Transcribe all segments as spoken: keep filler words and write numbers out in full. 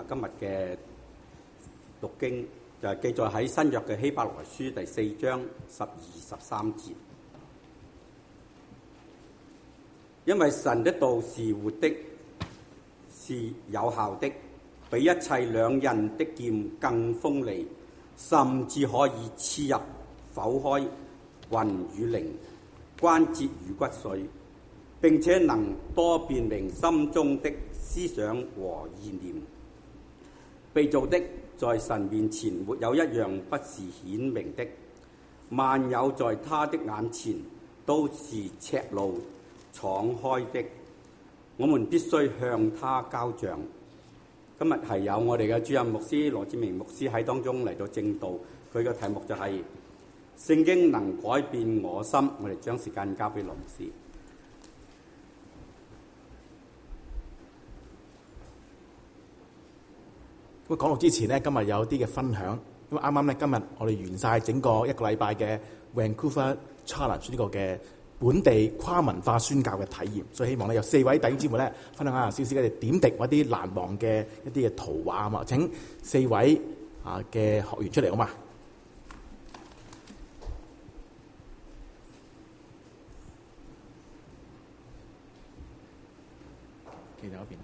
今日嘅讀經，就係記載喺新約嘅希伯來書第四章十二十三節。因為神的道是活的，是有效的，比一切兩刃的劍更鋒利，甚至可以刺入剖開魂與靈、關節與骨髓，並且能多辨明心中的思想和意念。被造的在神面前沒有一樣不是顯明的，萬有在他的眼前都是赤露敞開的，我們必須向他交賬。今日係有我哋嘅主任牧師羅志明牧師喺當中嚟到證道，佢嘅題目就係、是、聖經能改變我心。我哋將時間交俾羅牧師。 咁講到之前呢，今日有啲嘅分享。咁啱啱咧，今日我哋完晒整個一個禮拜嘅 Vancouver Challenge 呢個嘅本地跨文化宣教嘅體驗，所以希望咧有四位弟兄姊妹咧分享下少少嘅點滴或啲難忘嘅一啲嘅圖畫啊嘛。請四位啊嘅學員出嚟好嘛？企喺嗰邊。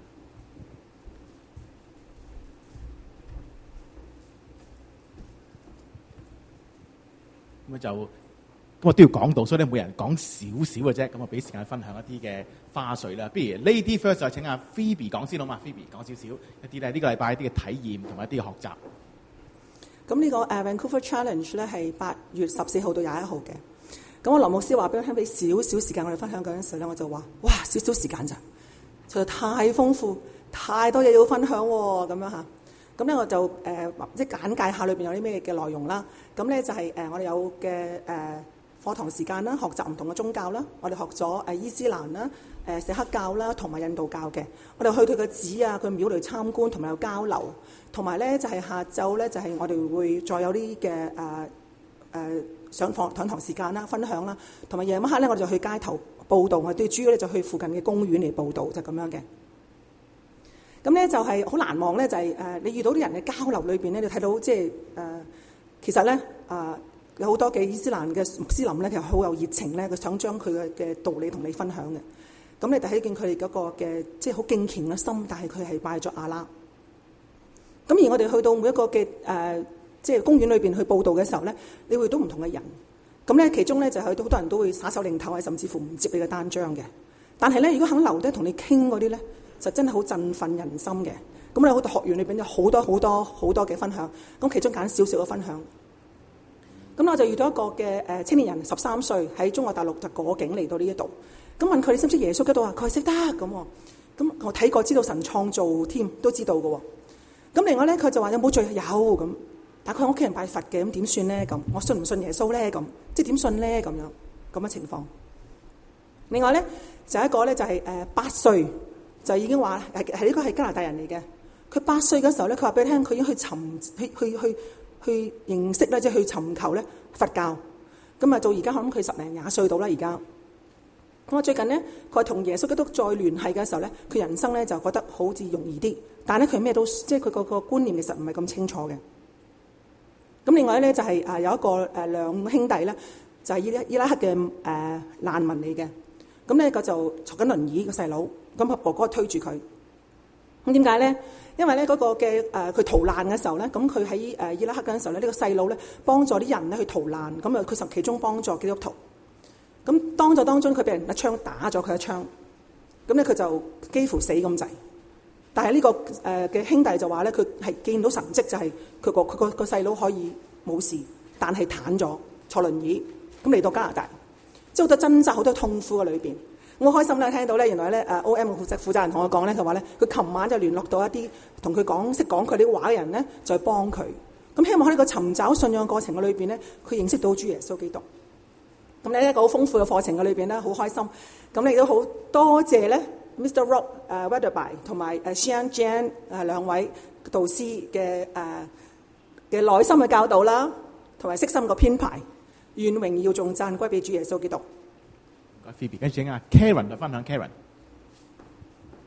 咁就咁我都要講到，所以咧每人講少少嘅啫。咁我俾時間分享一啲嘅花絮啦。不如 Lady First 就請阿 Phoebe 講先好嘛。Phoebe 講少少一啲咧呢個禮拜一啲嘅體驗同埋一啲嘅學習。 咁呢個誒 Vancouver Challenge 咧係八月十四號到廿一號嘅。咁我羅牧師話俾我聽，俾少少時間我哋分享嗰陣時咧，我就話：哇，少少時間咋，實在太豐富，太多嘢要分享喎。咁樣嚇。咁咧我就誒即係簡介下裏邊有啲咩嘅內容啦。咁咧就係誒我哋有嘅誒課堂時間啦，學習唔同嘅宗教啦。我哋學咗誒伊斯蘭啦、誒錫克教啦，同埋印度教嘅。我哋去佢嘅寺啊、佢廟嚟參觀，同埋有交流。同埋咧就係下晝咧就係我哋會再有啲嘅誒誒上課上堂時間啦、分享啦。同埋夜晚黑咧我哋就去街頭報道，我哋主要咧就去附近嘅公園嚟報道，就咁樣嘅。咁咧就係好難忘咧，就係、是、誒、呃、你遇到啲人嘅交流裏邊咧，你睇到即係誒其實咧啊、呃、有好多嘅伊斯蘭嘅穆斯林咧，其實好有熱情咧，佢想將佢嘅嘅道理同你分享嘅。咁你睇見佢哋嗰個嘅即係好敬虔嘅心，但係佢係拜咗阿拉。咁而我哋去到每一個嘅誒、呃、即係公園裏邊去報道嘅時候咧，你會到唔同嘅人。咁咧其中咧就係、是、好多人都會耍手擰頭啊，甚至乎唔接你嘅單張嘅。但係咧，如果肯留低同你傾嗰啲咧，就真係好振奮人心嘅。咁我哋好多學員裏邊有好多好多好多嘅分享，咁其中揀少少嘅分享。咁我就遇到一個嘅誒青年人，十三歲喺中國大陸就過境嚟到呢一度。咁問佢你識唔識耶穌基督啊？佢識得咁。咁我睇過知道神創造添，都知道嘅。咁另外咧，佢就話有冇罪？有咁。但係佢屋企人拜佛嘅，咁點算咧？咁我信唔信耶穌咧？咁即係點信咧？咁樣咁嘅情況。另外咧就一個咧就係誒八歲。就已經話係係呢個係加拿大人嚟嘅。佢八歲嘅時候咧，佢話俾你聽，佢已經去尋去去去去認識咧，即係去尋求咧佛教。咁啊，到而家可能佢十零廿歲到啦，而家。咁啊，最近咧，佢同耶穌基督再聯繫嘅時候咧，佢人生咧就覺得好似容易啲。但係咧，佢咩都即係佢個個觀念其實唔係咁清楚嘅。咁另外咧就係啊有一個誒兩兄弟咧，就係伊拉伊拉克嘅誒難民嚟嘅。咁咧佢就坐緊輪椅個細佬。咁阿哥哥推住佢，咁點解咧？因為咧嗰個嘅誒佢逃難嘅時候咧，咁佢喺誒伊拉克嗰陣時候咧，呢、這個細佬咧幫助啲人咧去逃難，咁啊佢實其中幫助基督徒。咁當咗當中佢俾人一槍打咗佢一槍，咁咧佢就幾乎死咁滯。但係呢、這個誒嘅、呃、兄弟就話咧，佢係見到神蹟，就係佢個佢個個細佬可以冇事，但係癱咗坐輪椅，咁嚟到加拿大，即係好多掙扎、好多痛苦嘅裏邊。我好開心咧，聽到咧，原來咧誒 O M 負責負責人同我講咧，佢話咧，佢琴晚就聯絡到一啲同佢講識講佢啲話嘅人咧，就去幫佢。咁希望喺呢個尋找信仰嘅過程嘅裏邊咧，佢認識到主耶穌基督。咁呢一個好豐富嘅課程嘅裏邊咧，好開心。咁亦都好多謝咧 Mister Rob 誒 Weatherby 同埋誒 Xian Jan 誒兩位導師嘅誒嘅耐心嘅教導啦，同埋悉心嘅編排。願榮耀頌讚歸俾主耶穌基督。 Phoebe，跟住請阿 Karen 就分享 Karen。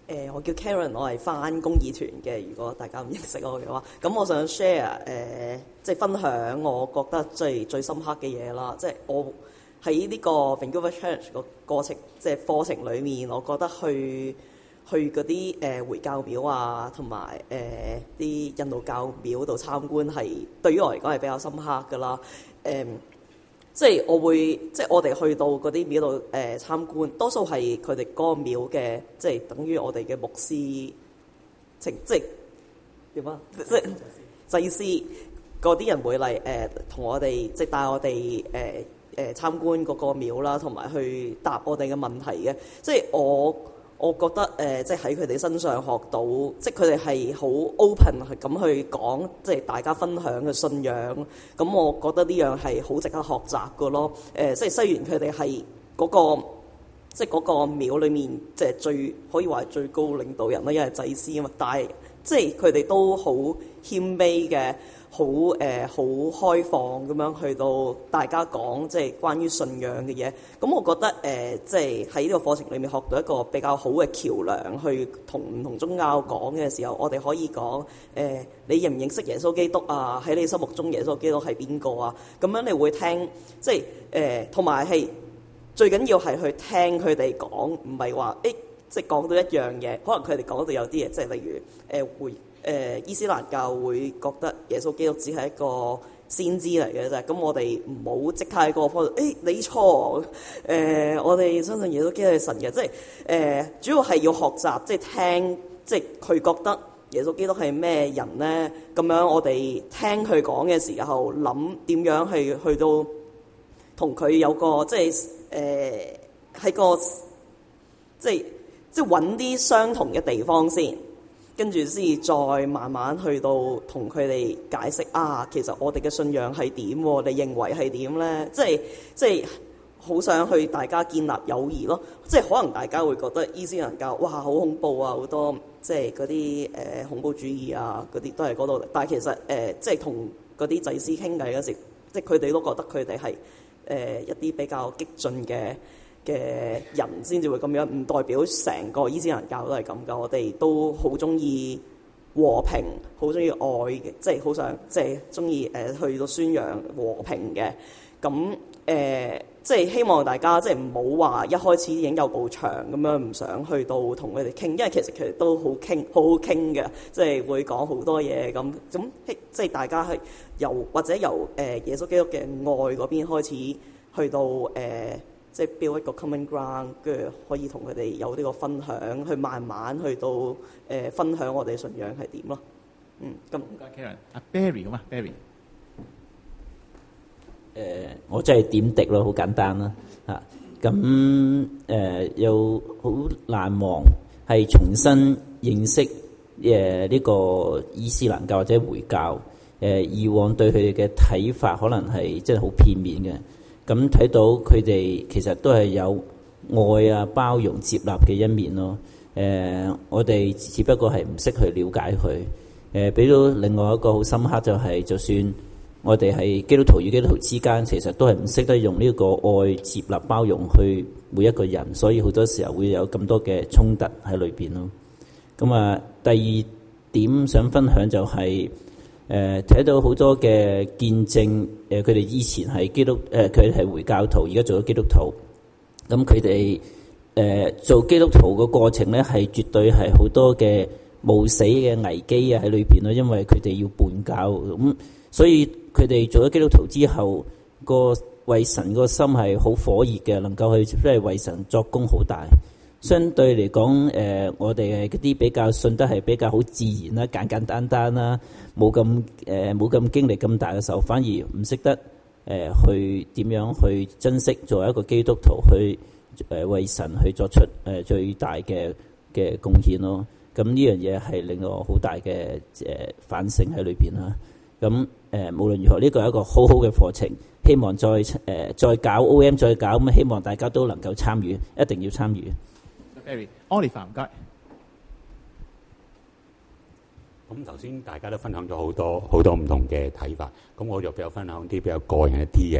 誒，我叫 Karen， 我係返公義團嘅。如果大家唔認識我嘅話，咁我想 share 誒、呃，即係分享我覺得即係最深刻嘅嘢啦。即係我喺呢個 Vancouver Challenge 個過程，即係課程裡面，我覺得去去嗰啲誒回教廟啊，同埋誒啲印度教廟度參觀，係對於我嚟講係比較深刻㗎啦。誒、呃。即係我會，即係我哋去到嗰啲廟度誒參觀，多數係佢哋嗰個廟嘅，即係等於我哋嘅牧師，即係點啊？即係祭司嗰啲人會嚟誒同我哋，即係帶我哋誒誒參觀嗰個廟啦，同埋去答我哋嘅問題嘅。即係我我覺得誒、呃，即係喺佢哋身上學到，即係佢哋係好 open 係咁去講，即係大家分享嘅信仰。咁我覺得呢樣係好值得學習㗎咯。誒、呃，即係雖然佢哋係嗰個，即係嗰個廟裏面，即係最可以話係最高領導人啦，因為祭司啊嘛。但係即係佢哋都好謙卑嘅。好誒，好、呃、開放咁樣去到大家講即係關於信仰嘅嘢。咁我覺得誒、呃，即係喺呢個課程裏面學到一個比較好嘅橋梁，去同唔同宗教講嘅時候，我哋可以講誒、呃，你認唔認識耶穌基督啊？喺你心目中耶穌基督係邊個啊？咁樣你會聽，即係誒，同埋係最緊要係去聽佢哋講，唔係話誒，即係講到一樣嘢，可能佢哋講到有啲嘢，即係例如誒、呃、會。誒、呃、伊斯蘭教會覺得耶穌基督只係一個先知嚟嘅啫，咁我哋唔好即刻喺個方度，誒你錯，誒、呃、我哋相信耶穌基督係神嘅，即係誒、呃、主要係要學習，即係聽，即係佢覺得耶穌基督係咩人咧？咁樣我哋聽佢講嘅時候，諗點樣去去到同佢有個即係誒喺個即係即係揾啲相同嘅地方先。跟住先再慢慢去到同佢哋解釋啊，其實我哋嘅信仰係點？你認為係點咧？即係即係好想去大家建立友誼咯。即係可能大家會覺得伊斯蘭教哇好恐怖啊，好多即係嗰啲誒恐怖主義啊嗰啲都係嗰度。但係其實誒、呃、即係同嗰啲祭司傾偈嗰時，即係佢哋都覺得佢哋係誒一啲比較激進嘅嘅人先至會咁樣，唔代表成個伊斯蘭教都係咁噶。我哋都好中意和平，好中意愛嘅，即係好想即係中意誒去到宣揚和平嘅。咁誒、呃，即係希望大家即係唔好話一開始已經有部牆咁樣，唔想去到同佢哋傾，因為其實佢哋都好傾，好好傾嘅，即係會講好多嘢咁。咁即係大家係由或者由誒、呃、耶穌基督嘅愛嗰邊開始，去到誒。呃即係 build 一個 common ground，跟住可以同佢哋有呢個分享，去慢慢去到誒、呃、分享我哋信仰係點咯。嗯，咁唔該 Karen，阿 Barry 咁啊 Barry。 誒，我真係點滴咯，好簡單啦嚇。咁誒又好難忘，係重新認識誒呢個伊斯蘭教或者回教。誒、呃、以往對佢哋嘅睇法，可能係真係好片面嘅。咁睇到佢哋其實都係有愛啊、包容、接納嘅一面咯。誒、呃，我哋只不過係唔識去了解佢。誒、呃，俾到另外一個好深刻就係、是，就算我哋係基督徒與基督徒之間，其實都係唔識得用呢個愛、接納、包容去每一個人，所以好多時候會有咁多嘅衝突喺裏邊咯。咁啊，第二點想分享就係、是。誒睇、呃、到好多嘅見證，誒佢哋以前係基督，誒佢係回教徒，而家做咗基督徒。咁佢哋誒做基督徒個過程咧，係絕對係好多嘅冒死嘅危機啊喺裏邊咯，因為佢哋要叛教，咁、嗯、所以佢哋做咗基督徒之後，個為神個心係好火熱嘅，能夠去即係為神作工好大。相對嚟講，誒、呃、我哋嗰啲比較信得係比較好自然啦，簡簡單單啦，冇咁誒冇咁經歷咁大嘅時候，反而唔識得誒、呃、去點樣去珍惜作為一個基督徒去誒、呃、為神去作出誒、呃、最大嘅嘅貢獻咯。咁呢樣嘢係令我好大嘅誒、呃、反省喺裏邊啦。咁誒、呃、無論如何，呢個係一個好好嘅課程，希望再誒、呃、再搞 O M 再搞，咁希望大家都能夠參與，一定要參與。 Oliver 唔該。 咁頭先大家都分享咗好多好多唔同嘅睇法，咁我就比較分享啲比較個人一啲嘅。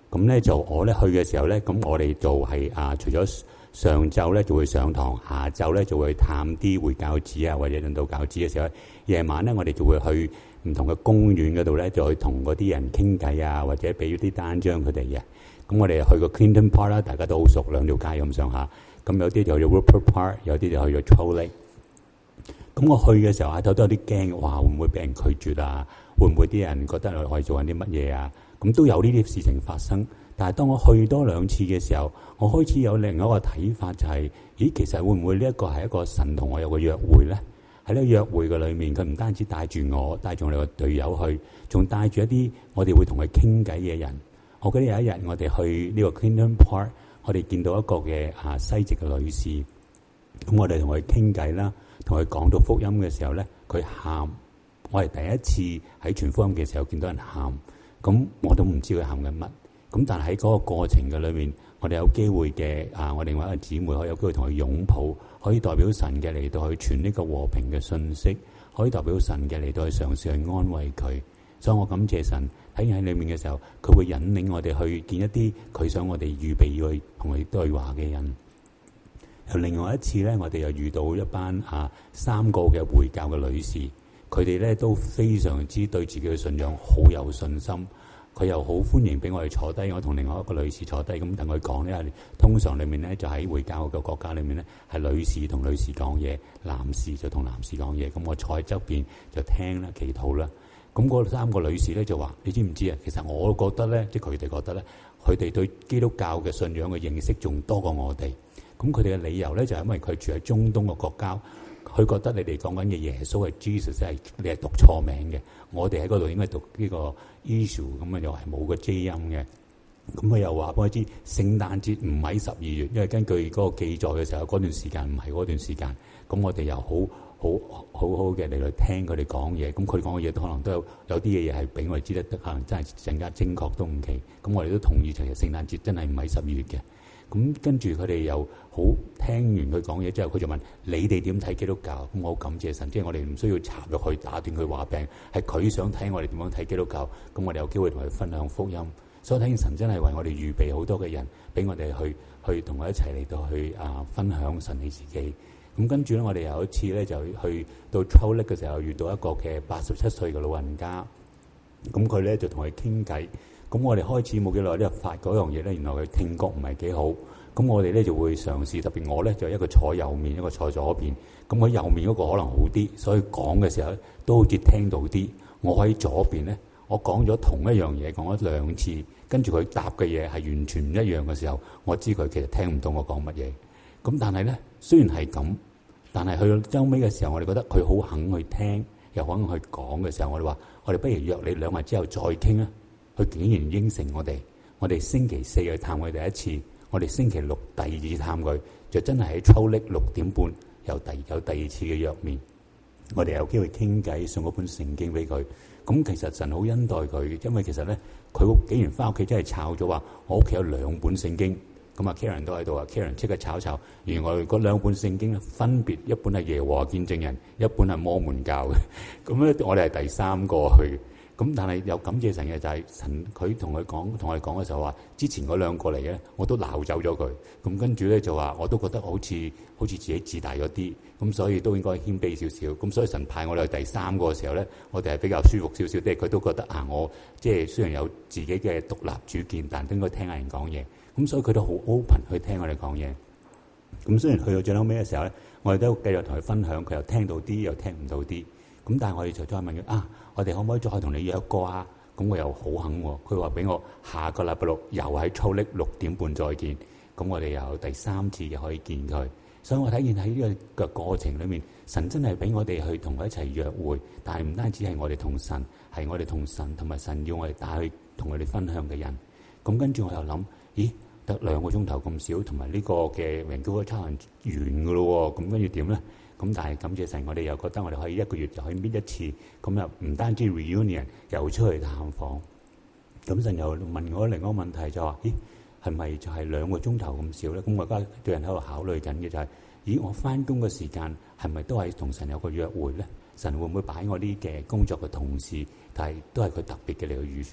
咁咧就我咧去嘅時候咧，咁我哋就係、啊，除咗上晝咧就會上堂，下晝咧就會探啲回教寺啊或者印度教寺嘅時候，夜晚咧我哋就會去唔同嘅公園嗰度咧，就去同嗰啲人傾偈啊，或者俾啲單張佢哋嘅。咁我哋去個 Clinton Park 啦，大家都好熟，兩條街咁上下。咁有啲就去咗 Rupert Park，有啲就去咗 Trolley。咁我去嘅時候，阿頭都有啲驚，哇！會唔會俾人拒絕啊？會唔會啲人覺得我係做緊啲乜嘢啊？咁都有呢啲事情發生。但係當我去多兩次嘅時候，我開始有另一個睇法，就係、是：咦，其實會唔會呢一個係一個神同我有個約會咧？喺呢個約會嘅裏面，佢唔單止帶住我，帶住我哋個隊友去，仲帶住一啲我哋會同佢傾偈嘅人。我記得有一日我哋去呢個 Clinton Park，我哋見到一個嘅啊西籍嘅女士，咁我哋同佢傾偈啦，同佢講到福音嘅時候咧，佢喊。我係第一次喺傳福音嘅時候見到人喊，咁我都唔知佢喊緊乜。咁但係喺嗰個過程嘅裏面，我哋有機會嘅啊，我另外一個姊妹可以有機會同佢擁抱，可以代表神嘅嚟到去傳呢個和平嘅信息，可以代表神嘅嚟到去嘗試去安慰佢。所以我感謝神喺喺裏面嘅時候，佢會引領我哋去見一啲佢想我哋預備要去同佢對話嘅人。又另外一次咧，我哋又遇到一班啊三個嘅回教嘅女士。佢哋咧都非常之對自己嘅信仰好有信心，佢又好歡迎俾我哋坐低，我同另外一個女士坐低，咁等佢講咧。通常裏面咧就喺回教嘅國家裏面咧，係女士同女士講嘢，男士就同男士講嘢。咁我坐喺側邊就聽啦，祈禱啦。咁嗰三個女士咧就話：你知唔知啊？其實我覺得咧，即係佢哋覺得咧，佢哋對基督教嘅信仰嘅認識仲多過我哋。咁佢哋嘅理由咧就係因為佢住喺中東嘅國家。佢覺得你哋講緊嘅耶穌係 Jesus 係你係讀錯名嘅，我哋喺嗰度應該讀呢個 issue， 咁啊又係冇個 J 音嘅。咁佢又話俾我知聖誕節唔喺十二月，因為根據嗰個記載嘅時候，嗰段時間唔係嗰段時間。咁我哋又好好好好嘅嚟嚟聽佢哋講嘢。咁佢講嘅嘢都可能都有有啲嘢係俾我哋知得得，可能真係更加精確都唔奇。咁我哋都同意其實聖誕節真係唔係十二月嘅。咁跟住佢哋又好聽完佢講嘢之後，佢就問你哋點睇基督教？咁我好感謝神，即係我哋唔需要插入去打斷佢話病，係佢想睇我哋點樣睇基督教。咁我哋有機會同佢分享福音，所以睇見神真係為我哋預備好多嘅人，俾我哋去去同佢一齊嚟到去啊分享神你自己。咁跟住咧，我哋有一次咧就去到抽力嘅時候，遇到一個嘅八十七歲嘅老人家，咁佢咧就同佢傾偈。咁我哋開始冇幾耐咧，發嗰樣嘢咧，原來佢聽覺唔係幾好。咁我哋咧就會嘗試，特別我咧就一個坐右面，一個坐左邊。咁佢右面嗰個可能好啲，所以講嘅時候都好似聽到啲。我喺左邊咧，我講咗同一樣嘢，講咗兩次，跟住佢答嘅嘢係完全唔一樣嘅時候，我知佢其實聽唔到我講乜嘢。咁但係咧，雖然係咁，但係去到周尾嘅時候，我哋覺得佢好肯去聽，又肯去講嘅時候，我哋話：我哋不如約你兩日之後再傾啊！佢竟然應承我哋，我哋星期四去探佢第一次，我哋星期六第二次探佢，就真係喺抽力六點半有第有第二次嘅約面。我哋有機會傾偈，送嗰本聖經俾佢。咁其實神好恩待佢，因為其實咧，佢竟然翻屋企真係抄咗話，我屋企有兩本聖經。咁啊 Karen 都喺度啊 Karen 即刻炒炒，原來嗰兩本聖經分別一本係耶和華見證人，一本係摩門教嘅。咁咧，我哋係第三個去。咁但係有感謝神嘅就係神，佢同佢講，同我哋講嘅時候話，之前嗰兩個嚟嘅，我都鬧走咗佢。咁跟住咧就話，我都覺得好似好似自己自大咗啲，咁所以都應該謙卑少少。咁所以神派我哋去第三個嘅時候咧，我哋係比較舒服少少啲。佢都覺得啊，我即係雖然有自己嘅獨立主見，但都應該聽下人講嘢。咁所以佢都好 open 去聽我哋講嘢。咁雖然去到最後尾嘅時候咧，我哋都繼續同佢分享，佢又聽到啲，又聽唔到啲。咁但係我哋就再問佢啊，我哋可唔可以再同你約過啊？咁我又好肯喎，佢話俾我下個禮拜六又喺操力六點半再見。咁我哋又第三次又可以見佢。所以我睇見喺呢個嘅過程裏面，神真係俾我哋去同佢一齊約會，但係唔單止係我哋同神，係我哋同神同埋神要我哋帶去同佢哋分享嘅人。咁跟住我又諗，咦，得兩個鐘頭咁少，同埋呢個嘅 Vancouver Challenge完噶咯喎，咁跟住點咧？咁但係感謝神，我哋又覺得我哋可以一個月就可以搣一次，咁又唔單止 reunion， 又出去探訪。咁神又問我另一個問題，就話：咦，係咪就係兩個鐘頭咁少咧？咁我而家對人喺度考慮緊嘅就係：咦，我翻工嘅時間係咪都係同神有個約會咧？神會唔會擺我啲嘅工作嘅同事，但係都係佢特別嘅嚟去預算咧？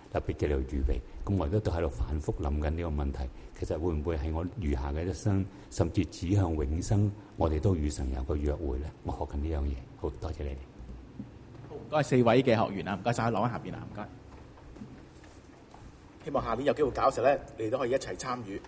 特別嘅嚟預備。咁我而家都喺度反覆諗緊呢個問題，其實會唔會係我餘下嘅一生，甚至指向永生，我哋都與神有個約會咧？我學緊呢樣嘢，好多謝你哋。 好，唔該四位嘅學員啊，唔該晒，攞喺下邊啊，唔該。希望下年有機會搞嘅時候咧，你哋都可以一齊參與。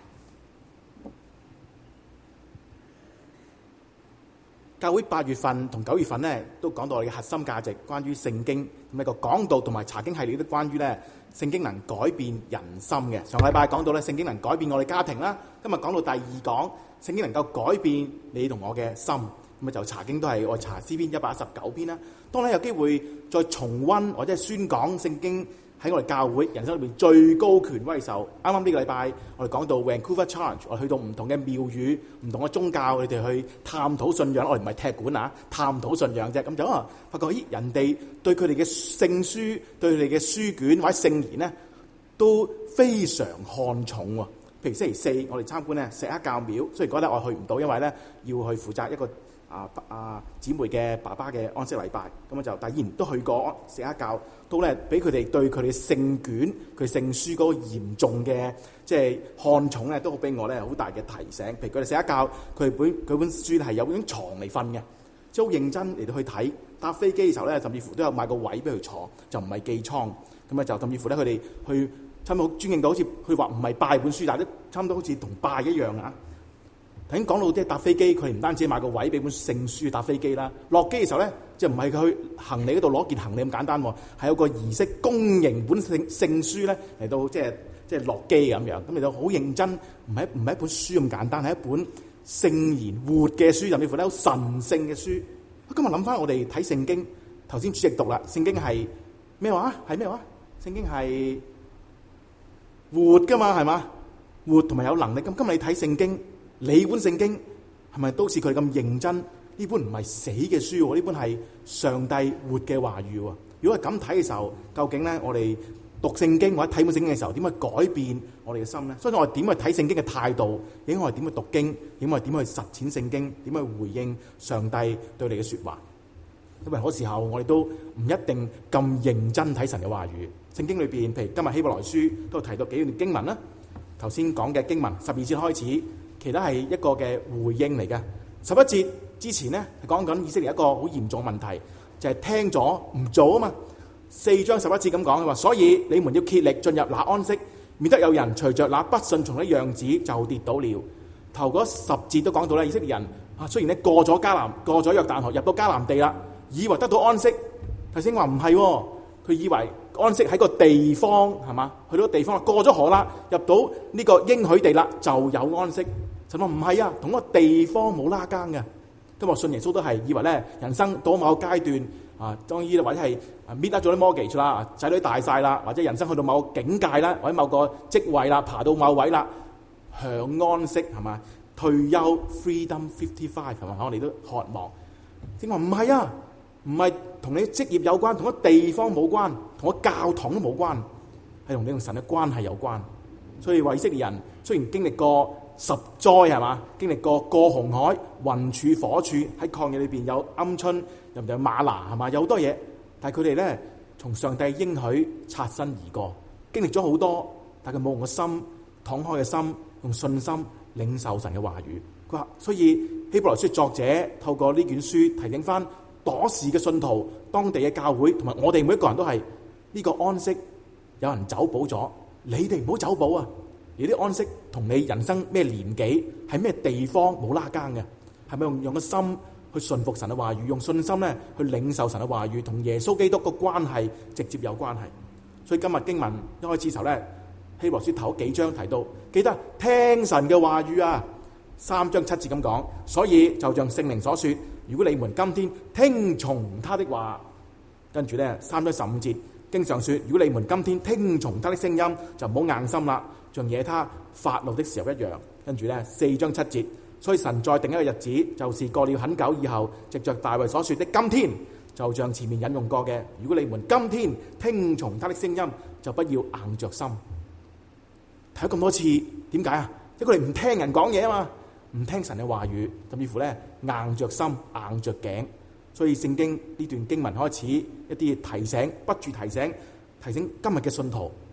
教會八月份同九月份咧，都講到我哋嘅核心價值，關於聖經咁一個講道同埋查經系列都關於咧聖經能改變人心嘅。上個禮拜講到咧聖經能改變我哋家庭啦，今日講到第二講聖經能夠改變你同我嘅心，咁啊就查經都係我查詩篇一百一十九篇啦。當你有機會再重溫或者係宣講聖經喺我哋教會人生裏邊最高權威嘅時候，啱啱呢個禮拜我哋講到 Vancouver Challenge， 我哋去到唔同嘅廟宇、唔同嘅宗教，你哋去探討信仰。我哋唔係踢館啊，探討信仰啫。咁就啊，發覺咦，人哋對佢哋嘅聖書、對佢哋嘅書卷或者聖言咧，都非常看重喎。譬如星期四我哋參觀咧石刻教廟，雖然嗰日我去唔到，因為咧要去負責一個啊啊姊妹嘅爸爸嘅安息禮拜，咁啊就但依然都去過石刻教。都咧俾佢哋對佢哋聖卷、佢聖書嗰個嚴重嘅即係看重咧，都好俾我咧好大嘅提醒。譬如佢哋寫一教，佢本佢本書係有張床嚟瞓嘅，即係好認真嚟到去睇。搭飛機嘅時候咧，甚至乎都有買個位俾佢坐，就唔係寄倉。咁啊就甚至乎咧，佢哋去差唔多好尊敬到，好似佢話唔係拜本書，但係都差唔多好似同拜一樣啊！頭先講到即係搭飛機，佢唔單止買個位俾本聖書搭飛機啦，落機嘅時候咧，就唔係佢去行李嗰度攞件行李咁簡單喎，係有個儀式公認本聖聖書咧嚟到即係即係落機咁樣，咁嚟到好認真，唔係唔係一本書咁簡單，係一本聖言活嘅書，甚至乎咧好神聖嘅書。今日諗翻我哋睇聖經，頭先主席讀啦，聖經係咩話？係咩話？聖經係活噶嘛，係嘛？活同埋有能力。咁今日你睇聖經。你本聖經係咪都似佢咁認真？呢本唔係死嘅書喎，呢本係上帝活嘅話語喎。如果係咁睇嘅時候，究竟咧我哋讀聖經或者睇本聖經嘅時候，點去改變我哋嘅心咧？所以我哋點去睇聖經嘅態度，影響我哋點去讀經，影響我哋點去實踐聖經，點去回應上帝對你嘅説話。因為好多時候我哋都唔一定咁認真睇神嘅話語。聖經裏邊，譬如今日希伯來書都提到幾段經文啦。頭先講嘅經文十二節開始。其他係一個嘅回應嚟嘅。十一節之前呢，係講緊以色列一個好嚴重嘅問題，就係、是、聽咗唔做啊嘛。四章十一節咁講，佢話：所以你們要竭力進入那安息，免得有人隨着那不順從的樣子就跌倒了。頭嗰十節都講到咧，以色列人啊，雖然咧過咗迦南，過咗約旦河，入到迦南地啦，以為得到安息。頭先話唔係喎，佢以為安息喺個地方係嘛？去到個地方過咗河啦，入到呢個應許地啦，就有安息。神話唔係啊，同個地方冇拉更嘅。今日信耶穌都係以為咧，人生到某個階段啊，當然或者係搣得咗啲 mortgage 啦，仔女大晒啦，或者人生去到某個境界啦，或者某個職位啦，爬到某位啦，享安息係嘛？退休 freedom fifty five 係嘛？我哋都渴望。正話唔係啊，唔係同你職業有關，同個地方冇關，同個教堂都冇關，係同你同神嘅關係有關。所以以色列人雖然經歷過十災係嘛，經歷過過紅海、雲柱火柱，喺曠野裏邊有鵪鶉，又唔有嗎哪係嘛，有好多嘢。但係佢哋咧從上帝應許擦身而過，經歷咗好多，但係佢冇用個心敞開嘅心，用信心領受神嘅話語。佢話，所以希伯來書作者透過呢卷書提醒翻當時嘅信徒、當地嘅教會同埋我哋每一個人都係呢個安息，有人走寶咗，你哋唔好走寶啊！你啲安息同你人生咩年紀喺咩地方冇拉更嘅，係咪用用個心去順服神嘅話語，用信心咧去領受神嘅話語，同耶穌基督個關係直接有關係。所以今日經文一開始時候咧，希伯來書頭幾章提到，記得聽神嘅話語啊，三章七節咁講。所以就像聖靈所說，如果你們今天聽從他的話，跟住咧三章十五節經常說，如果你們今天聽從他的聲音，就唔好硬心啦，像惹他發怒的時候一樣。跟住咧四章七節，所以神再定一個日子，就是過了很久以後，藉着大衛所說的今天，就像前面引用過嘅，如果你們今天聽從他的聲音，就不要硬着心。睇咗咁多次，點解啊？因為佢哋唔聽人講嘢啊嘛，唔聽神嘅話語，甚至乎咧硬着心、硬着頸。所以聖經呢段經文開始一啲提醒，不住提醒，提醒今日嘅信徒，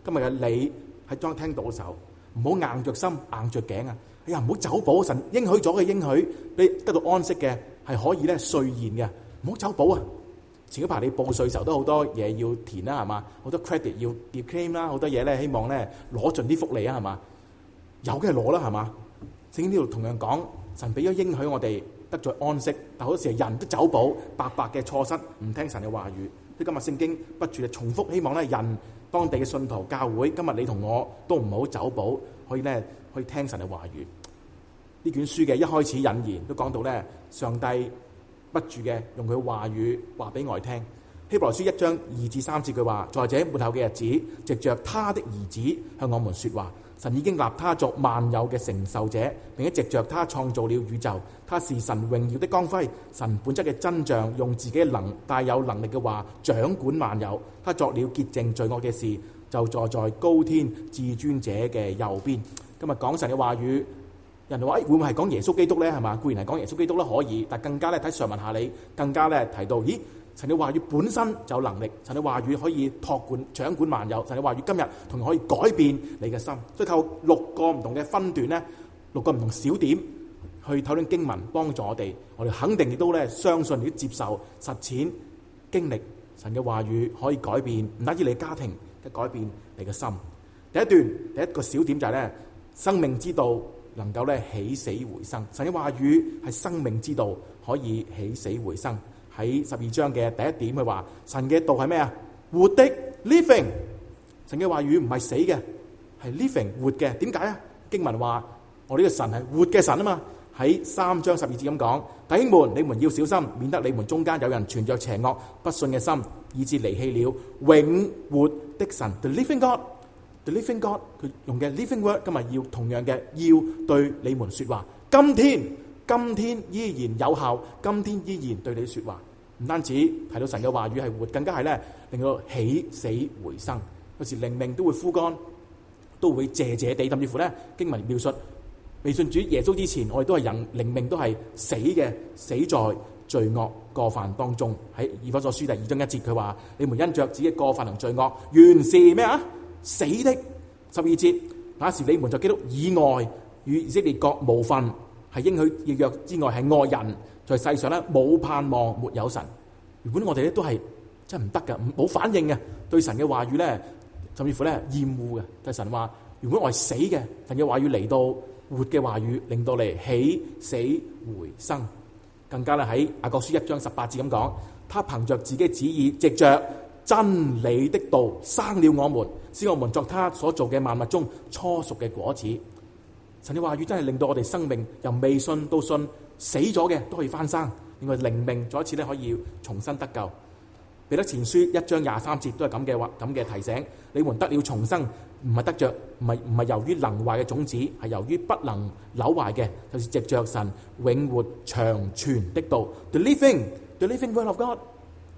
今日嘅你喺當聽到嘅時候，唔好硬着心硬着頸啊！哎呀，唔好走寶，神應許咗嘅應許，你得到安息嘅係可以咧兌現嘅，唔好走寶啊！前一排你報稅嘅時候都好多嘢要填啦，係嘛？好多 credit 要要 claim 啦，好多嘢咧希望咧攞盡啲福利啊，係嘛？有嘅係攞啦，係嘛？聖經呢度同樣講，神俾咗應許我哋得在安息，但好多時係人都走寶，白白嘅錯失，唔聽神嘅話語。所以今日聖經不住地重複，希望咧人當地嘅信徒教會，今日你同我都唔好走寶，可以咧可以聽神嘅話語。呢卷書嘅一開始引言都講到咧，上帝不住嘅用佢話語話俾我哋聽。希伯來書一章二至三節佢話：在這末後嘅日子，藉着他的兒子向我們說話。神已經立他作萬有嘅承受者，並且藉着他創造了宇宙。他是神榮耀的光輝，神本質嘅真像，用自己嘅能帶有能力嘅話掌管萬有。他作了潔淨罪惡嘅事，就坐在高天至尊者嘅右邊。今日講神嘅話語，人哋話：誒、哎、會唔會係講耶穌基督咧？係嘛？固然係講耶穌基督啦，可以，但更加咧睇上文下理，更加咧提到，咦？神嘅話語本身就有能力，神嘅話語可以託管、掌管萬有。神嘅話語今日同樣可以改變你嘅心。所以靠六個唔同嘅分段咧，六個唔同小點去討論經文，幫助我哋。我哋肯定亦都咧相信，亦都接受實踐經歷神嘅話語可以改變，唔單止你家庭嘅改變你嘅心。第一段第一個小點就係咧，生命之道能夠咧起死回生。神嘅話語係生命之道，可以起死回生。喺十二章嘅第一點，佢話神嘅道係咩啊？活的 living。神嘅話語唔係死嘅，係 living 活嘅。點解啊？經文話我呢個神係活嘅神啊嘛。喺三章十二節咁講，弟兄們，你們要小心，免得你們中間有人存着邪惡不信嘅心，以致離棄了永活的神。The living God，The living God， 佢用嘅 living word 今日要同樣嘅要對你們說話。今天今天依然有效，今天依然對你說話。唔單止提到神嘅話語係活，更加係咧令到起死回生。有時靈命都會枯乾，都會謝謝地，甚至乎咧經文描述未信主耶穌之前，我哋都係人靈命都係死嘅，死在罪惡過犯當中。喺以弗所書第二章一節，佢話：你們因着自己嘅過犯同罪惡，原是咩啊？死的。十二節，那時你們在基督以外與以色列國無分，係應許約約之外，係外人。在世上咧冇盼望，沒有神。原本我哋咧都係真係唔得嘅，冇反應嘅，對神嘅話語咧，甚至乎咧厭惡嘅。但係神話原本我係死嘅，神嘅話語嚟到活嘅話語，令到你起死回生。更加咧喺雅各書一章十八節咁講，他憑着自己旨意，藉着真理的道生了我們，使我們作他所做嘅萬物中初熟嘅果子。神嘅話語真係令到我哋生命由未信到信，死咗嘅都可以翻生，另外靈命再一次咧可以重新得救。彼得前書一章廿三節都係咁嘅話，咁嘅提醒：你們得了重生，唔係得着，唔係唔係由於能壞嘅種子，係由於不能朽壞嘅，就是藉着神永活長存的道。The living, the living word of God。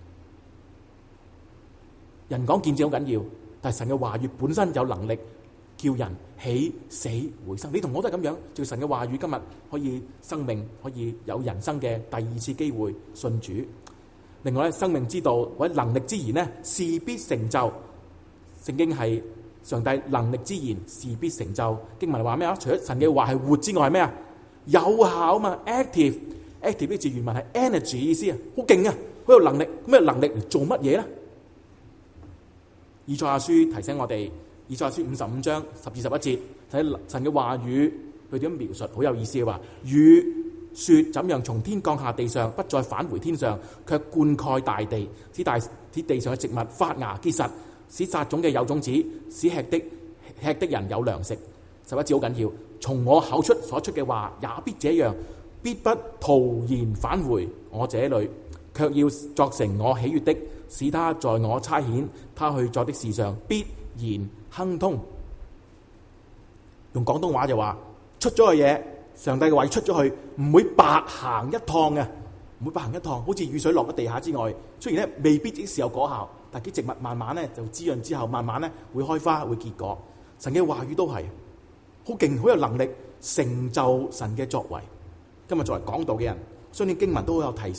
人講見證好緊要，但係神嘅話語本身有能力叫人起死回生。你同我都係咁樣，照神嘅話語，今日可以生命，可以有人生嘅第二次機會信主。另外咧，生命之道或者能力之言呢，事必成就。聖經係上帝能力之言，事必成就。經文話咩啊？除咗神嘅話係活之外，係咩啊？有效啊嘛 ，active。active 呢字原文係 energy 意思啊，好勁啊，好有能力。咁有能力嚟做乜嘢咧？以賽亞書提醒我哋。以賽亞書五十五章十至十一節，睇神嘅話語，佢點樣描述好有意思嘅話：雨雪怎樣從天降下地上，不再返回天上，卻灌溉大地，使大使地上嘅植物發芽結實，使撒種嘅有種子，使吃的吃的人有糧食。十一節好緊要，從我口出所出嘅話，也必這樣，必不徒然返回我這裏，卻要作成我喜悅的，使他在我差遣他去做的事上必然亨通。用廣東話就話，出咗嘅嘢，上帝嘅話出咗去，唔會白行一趟嘅，唔會白行一趟。好似雨水落咗地下之外，雖然咧未必即時有果效，但啲植物慢慢咧就滋潤之後，慢慢咧會開花會結果。神嘅話語都係好勁，好有能力成就神嘅作為。今日作為講道嘅人，相信經文都好有提醒，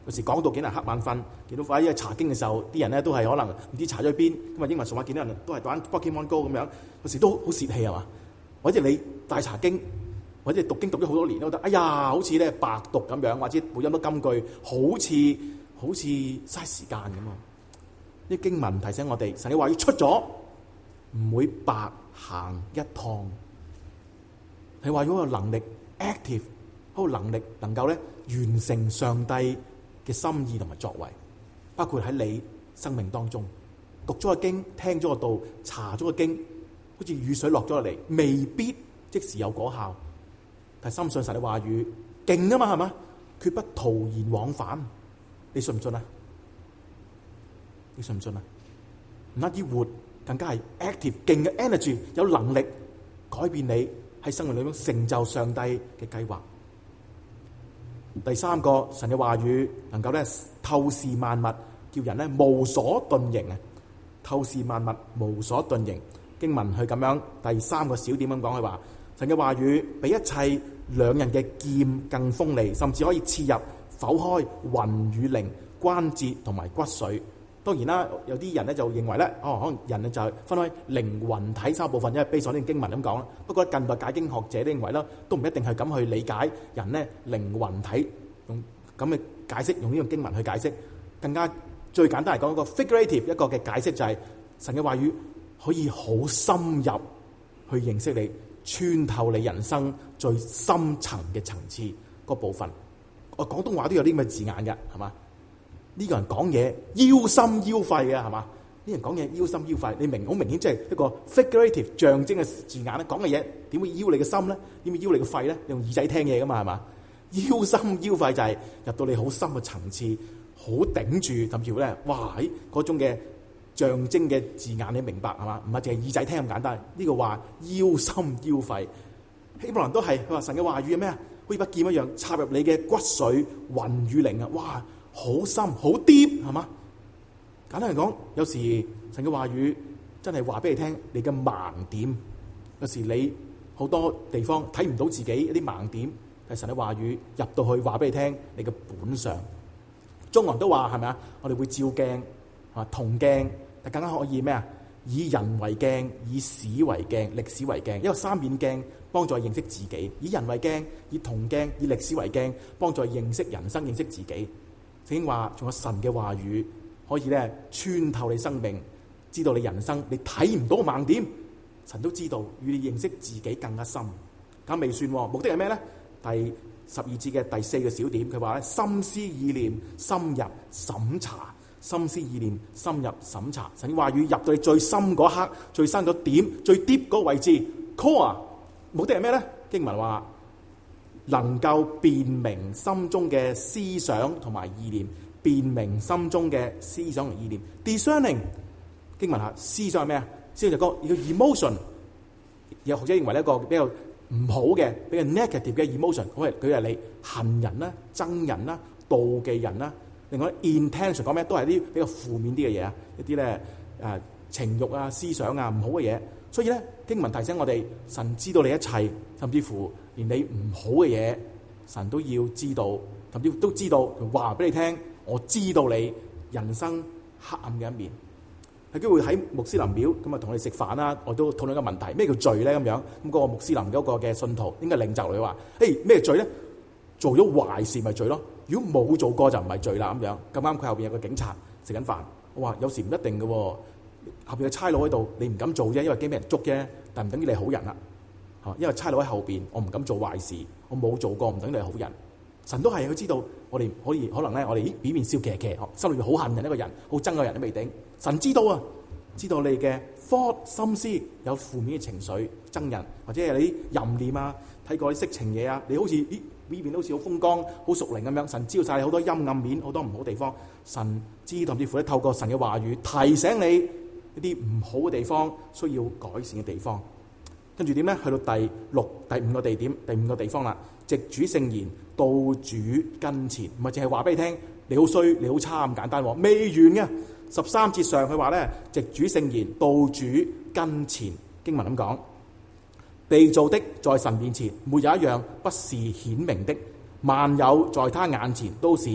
有時講到幾人黑眼瞓，見到快啲查經嘅時候，啲人咧都係可能唔知查咗去邊，咁啊英文數碼見到人都係玩 Pokemon Go 咁樣，有時都好泄氣係嘛？或者你大查經，或者讀經讀咗好多年都覺得，哎呀，好似咧白讀咁樣，或者背咗多金句，好似好似嘥時間咁啊！啲經文提醒我哋，神嘅話語出咗，唔會白行一趟。你話嗰個能力 active，嗰個能力能夠咧完成上帝嘅心意同埋作為，包括喺你生命當中讀咗個經、聽咗個道、查咗個經，好似雨水落咗落嚟，未必即時有果效。但係深信神嘅話語勁啊嘛，係嘛？決不徒然往返。你信唔信啊？你信唔信啊？唔單止活，更加係 active 勁嘅 energy， 有能力改變你喺生命裏面成就上帝嘅計劃。第三個，神嘅話語能夠咧透視萬物，叫人咧無所遁形啊！透視萬物，無所遁形。經文佢咁樣第三個小點咁講，佢話神嘅話語比一切兩刃嘅劍更鋒利，甚至可以刺入剖開魂與靈、關節同埋骨髓。當然啦，有啲人咧就認為咧，哦，可能人咧就係分開靈魂體三部分，因為背所呢經文咁講啦。不過近代解經學者都認為咧，都唔一定係咁去理解人咧靈魂體，用咁嘅解釋，用呢個經文去解釋。更加最簡單嚟講，一個 figurative 一個嘅解釋就係、是、神嘅話語可以好深入去認識你，穿透你人生最深層嘅層次嗰部分。我廣東話都有啲咁嘅字眼嘅，係嘛？呢、這個人講嘢腰心腰肺嘅，係嘛？呢人講嘢腰心腰肺，你明好明顯，即係一個 figurative 象徵嘅字眼咧。講嘅嘢點會腰你嘅心咧？點會腰你嘅肺咧？你用耳仔聽嘢噶嘛，係嘛？腰心腰肺就係入到你好深嘅層次，好頂住，甚至乎咧，哇！喺嗰種嘅象徵嘅字眼，你明白係嘛？唔係淨係耳仔聽咁簡單。呢、這個話腰心腰肺，希伯來人都係佢話神嘅話語係咩啊？好似把劍一樣插入你嘅骨髓、魂與靈啊！哇！好深好 deep 係嘛？簡單嚟講，有時神嘅話語真係話俾你聽，你嘅盲點。有時你好多地方睇唔到自己一啲盲點，係神嘅話語入到去話俾你聽，你嘅本相。中國人都話係咪啊？我哋會照鏡啊，銅鏡，但更加可以咩啊？以人為鏡，以史為鏡，歷史為鏡，一個三面鏡幫助認識自己。以人為鏡，以銅鏡，以歷史為鏡，幫助認識人生，認識自己。聖經話仲有神嘅話語可以咧穿透你生命，知道你人生你睇唔到嘅盲點，神都知道，與你認識自己更加深。咁未算，目的係咩咧？第十二節嘅第四個小點，佢話咧心思意念深入審查，心思意念深入審查。神嘅話語入到你最深嗰刻，最深嗰點，最 deep 嗰個位置 core， 目的係咩咧？經文話能夠辨明心中嘅思想同埋意念，辨明心中嘅思想同意念。discerning 經文下思想係咩啊？思想就個叫 emotion， 有學者認為一個比較唔好嘅、比較 negative 嘅 emotion， 佢係佢係你恨人啦、憎人啦、妒忌人啦。另外 intention 講咩？都係啲比較負面啲嘅嘢啊，一啲咧誒情慾啊、思想啊唔好嘅嘢。所以咧經文提醒我哋，神知道你一切，甚至乎連你唔好嘅嘢，神都要知道，甚至都知道話俾你聽。我知道你人生黑暗嘅一面。有機會喺穆斯林廟咁啊，同我哋食飯啦，我都討論一個問題：咩叫罪咧？咁樣咁嗰個穆斯林嗰個嘅信徒應該領袖嚟話：誒咩罪咧？做咗壞事咪罪咯？如果冇做過就唔係罪啦。咁樣咁啱佢後邊有個警察食緊飯，我話有時唔一定嘅喎，後邊嘅差佬喺度，你唔敢做啫，因為驚俾人捉啫，但唔等於你係好人啦。嚇，因為差佬喺後邊，我唔敢做壞事，我冇做過，唔等於你係好人。神都係佢知道，我哋可以可能咧，我哋咦表面笑騎騎，心裏邊好恨人一個人，好憎個人都未定。神知道啊，知道你嘅 thought 心思有負面嘅情緒，憎人或者係你啲淫念啊，睇過啲色情嘢啊，你好似咦呢邊好似好風光、好屬靈咁樣。神知道晒你好多陰暗面，好多唔好地方。神知道，甚至乎咧透過神嘅話語提醒你一啲唔好嘅地方，需要改善嘅地方。跟住點咧？去到第六、第五個地點，第五個地方啦。藉主聖言到主跟前，唔係淨係話俾你聽，你好衰，你好差咁簡單。未完嘅十三節上佢話咧，藉主聖言到主跟前。經文咁講，被造的在神面前沒有一樣不是顯明的，萬有在他眼前都是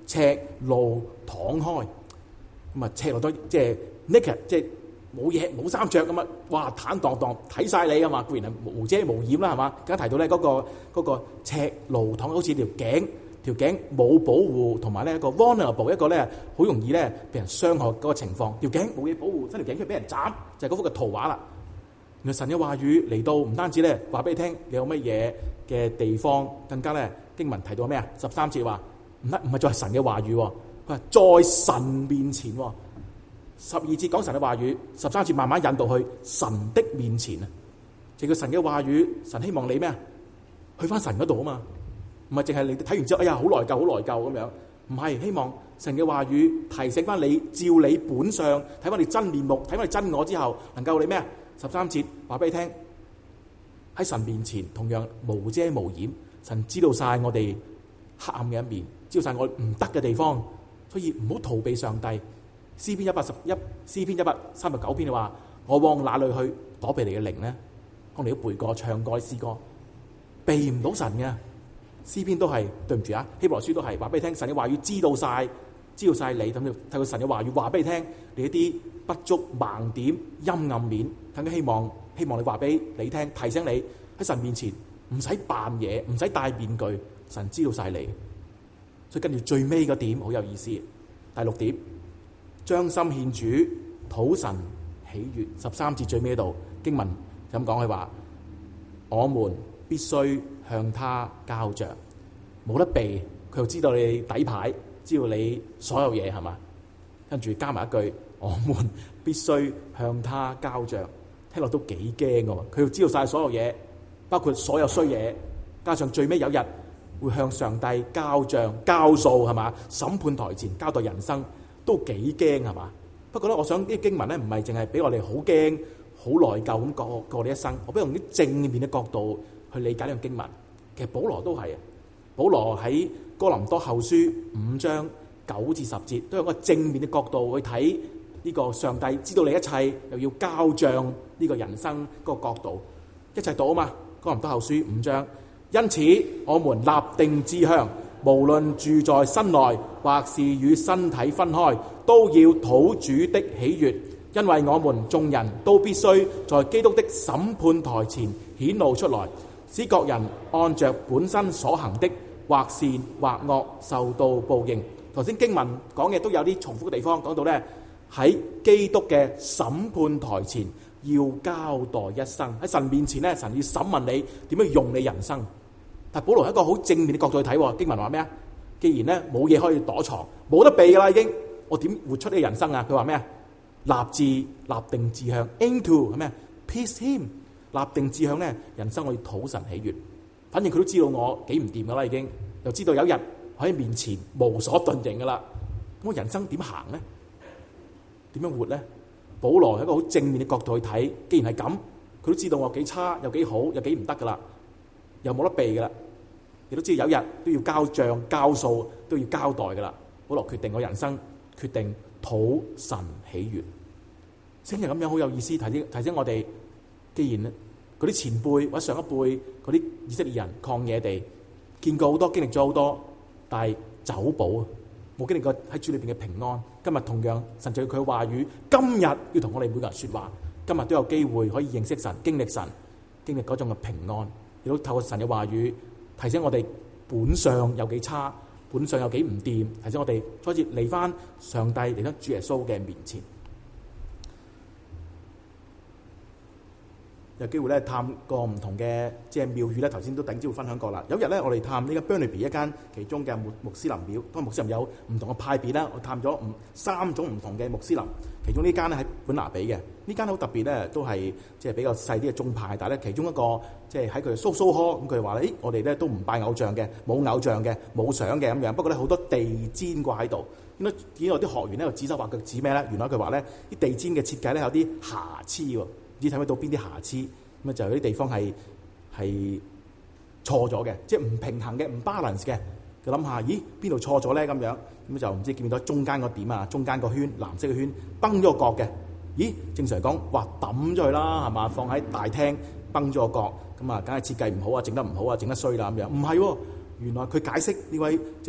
赤露敞開，咁啊赤露都即係 naked， 即係冇嘢冇衫着咁啊！哇，坦蕩蕩睇晒你啊嘛，固然係無遮無掩啦，係嘛？剛才提到咧嗰個嗰個赤露敞開，好似條頸條頸冇保護，同埋咧一個 vulnerable 一個咧好容易咧俾人傷害嗰個情況，條頸冇嘢保護，伸條頸出嚟俾人斬，就係嗰幅嘅圖畫啦。原來神嘅話語嚟到唔單止咧話俾你聽，你有乜嘢嘅地方，更加咧經文提到咩啊？十三節話唔得，唔係再係神嘅話語，佢話在神面前。十二節講神嘅話語，十三節慢慢引導去神的面前啊！就叫神嘅話語，神希望你咩啊？去翻神嗰度啊嘛，唔係淨係你睇完之後，哎呀好內疚，好內疚咁樣。唔係，希望神嘅話語提醒翻你，照你本相睇翻你真面目，睇翻你真我之後，能夠你咩啊？十三節話俾你聽，喺神面前同樣無遮無掩，神知道晒我哋黑暗嘅一面，知道晒我唔得嘅地方，所以唔好逃避上帝。詩篇一百十一，詩篇一百三十九篇嘅話，我往哪裏去躲避你嘅靈呢？我哋都背過、唱過啲詩歌，避唔到神嘅。詩篇都係對唔住啊，希伯來書都係話俾你聽，神嘅話語知道晒，知道晒你，咁就透過神嘅話語話俾你聽，你一啲不足、盲點、陰暗面，更加希望希望你話俾你聽，提醒你喺神面前唔使扮嘢，唔使戴面具，神知道晒你。所以跟住最尾個點好有意思，第六點。將心獻主，討神喜悅。十三節最尾度經文咁講，佢話我們必須向他交賬，冇得避。佢又知道你底牌，知道你所有嘢係嘛？跟住加埋一句，我們必須向他交賬。聽落都幾驚㗎喎！佢又知道晒所有嘢，包括所有衰嘢，加上最尾有日會向上帝交賬交數係嘛？審判台前交代人生。都幾驚係嘛？不過咧，我想啲經文咧唔係淨係俾我哋好驚、好內疚咁過過我哋一生。我俾用啲正面嘅角度去理解呢個經文。其實保羅都係啊，保羅喺哥林多後書五章九至十節都有個正面嘅角度去睇呢個上帝知道你一切，又要交賬呢個人生嗰個角度一齊讀啊嘛。哥林多後書五章，因此我們立定志向。無論住在身內或是與身體分開，都要討主的喜悅，因為我們眾人都必須在基督的審判台前顯露出來，使各人按着本身所行的，或善或惡受到報應。頭先經文講嘅都有啲重複嘅地方，講到呢，喺基督嘅審判台前要交代一生，喺神面前呢，神要審問你點樣用你人生。但保羅係一個好正面嘅角度去睇，經文話咩啊？既然咧冇嘢可以躲藏，冇得避噶啦，已經我點活出呢個人生啊？佢話咩啊？立志立定志向 ，into 係咩 ？Please him， 立定志向咧，人生我要討神喜悅。反正佢都知道我幾唔掂噶啦，已經又知道有一日喺面前無所遁形噶啦。咁我人生點行咧？點樣活咧？保羅係一個好正面嘅角度去睇。既然係咁，佢都知道我幾差，又幾好，又幾唔得噶啦。又冇得避噶啦，亦都知道有一日都要交賬交數，都要交代噶啦。保羅決定我人生，決定討神喜悅。聖人咁樣好有意思，提醒提醒我哋，既然嗰啲前輩或者上一輩嗰啲以色列人曠野地見過好多，經歷咗好多，但係走寶啊，冇經歷過喺主裏邊嘅平安。今日同樣神就佢嘅話語，今日要同我哋每個人說話，今日都有機會可以認識神、經歷神、經歷嗰種嘅平安。亦都透過神嘅話語提醒我哋本相有幾差，本相有幾唔掂，提醒我哋再次嚟翻上帝，嚟翻主耶穌嘅面前。有機會咧探過唔同嘅即係廟宇咧，頭先都頂朝分享過啦。有一日咧，我哋探呢個 Burnaby 一間其中嘅穆穆斯林廟，當穆斯林有唔同嘅派別啦，我探咗五三種唔同嘅穆斯林，其中呢間咧喺本拿比嘅，呢間好特別咧，都係即係比較細啲嘅宗派，但係咧其中一個即係喺佢蘇蘇呵咁，佢話咧，誒我哋咧都唔拜偶像嘅，冇偶像嘅，冇相嘅咁樣，不過咧好多地氈掛喺度。咁咧見到啲學員咧又指手畫腳指咩咧？原來佢話咧啲地氈嘅設計咧有啲瑕疵喎。唔知睇唔睇到邊啲瑕疵，咁啊就有啲地方係係錯咗嘅，即係唔平衡嘅，唔 balance 嘅。佢諗下，咦邊度錯咗咧？咁樣咁就唔知見唔見到中間個點啊，中間個圈藍色嘅圈崩咗個角嘅。咦，正常嚟講，哇抌咗佢啦，係嘛？放喺大廳崩咗個角，咁啊，梗係設計唔好啊，整得唔好啊，整得衰啦咁樣。唔係喎，原來佢解釋呢位即係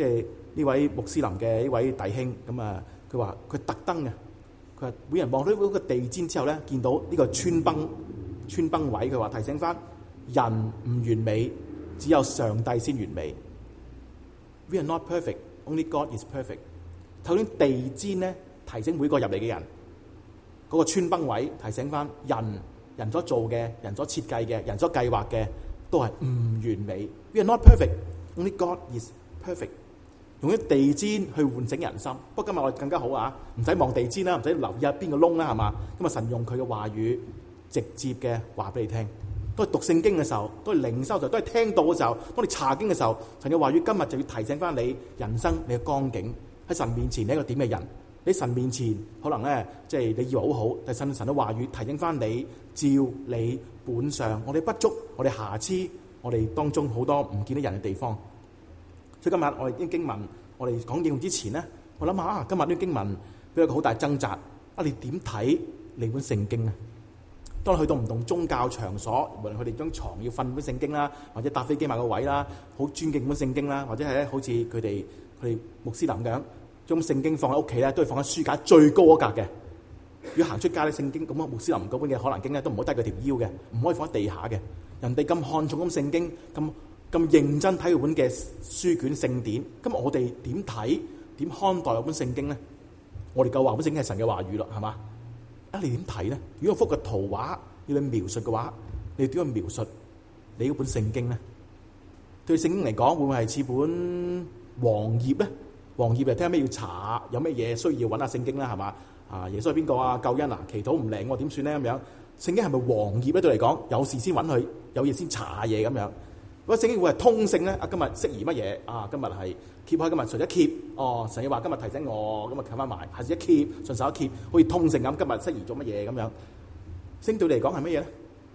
呢位穆斯林嘅呢位弟兄，咁啊，佢話佢特登嘅，佢話每人望到嗰個地氈之後咧，見到呢個穿崩穿崩位，佢話提醒翻人唔完美，只有上帝先完美。We are not perfect, only God is perfect。頭先地氈咧，提醒每個入嚟嘅人，嗰、那個穿崩位提醒翻人，人所做嘅、人所設計嘅、人所計劃嘅，都係唔完美。We are not perfect, only God is perfect。用啲地氈去喚醒人心。不過今日我哋更加好啊，唔使望地氈啦，唔使留意下邊個窿啦，係嘛？咁啊，神用佢嘅話語直接嘅話俾你聽。當你讀聖經嘅時候，當你靈修嘅時候，當你聽到嘅時候，當你查經嘅時候，神嘅話語今日就要提醒翻你人生你嘅光景，喺神面前你一個點嘅人。喺神面前可能咧，即係你以為好好，但係神神嘅話語提醒翻你，照你本相，我哋不足，我哋瑕疵，我哋當中好多唔見得人嘅地方。所以今日我哋啲經文，我哋講應用之前咧，我諗下啊，今日啲經文俾一個好大掙扎。啊，你點睇你本聖經啊？當你去到唔同宗教場所，無論佢哋張床要瞓本聖經啦，或者搭飛機買個位啦，好尊敬本聖經啦，或者係咧好似佢哋佢哋穆斯林咁樣，將聖經放喺屋企咧，都係放喺書架最高嗰格嘅。如果行出街咧，聖經咁啊，穆斯林嗰本嘅可蘭經咧，都唔好低過條腰嘅，唔可以放喺地下嘅。人哋咁看重咁聖經，咁咁認真睇佢本嘅書卷聖典，咁我哋點睇點看待嗰本聖經咧？我哋夠話本聖經係神嘅話語咯，係嘛？啊，你點睇咧？如果幅嘅圖畫要你描述嘅話，你點樣描述你嗰本聖經咧？對聖經嚟講，會唔會係似本黃頁咧？黃頁就聽下咩要查，有咩嘢需要揾下聖經啦，係嘛？啊，耶穌係邊個啊？救恩啊？祈禱唔靈我點算咧？咁樣聖經係咪黃頁咧？對嚟講，有事先揾佢，有嘢先查下嘢咁樣。如果聖經會係通勝咧，啊今日適宜乜嘢？啊今日係揭開，今日隨一揭，哦神嘅話今日提醒我，咁啊睇翻埋，下次一揭順手一揭，好似通勝咁。今日適宜做乜嘢咁樣？聖對嚟講係乜嘢咧？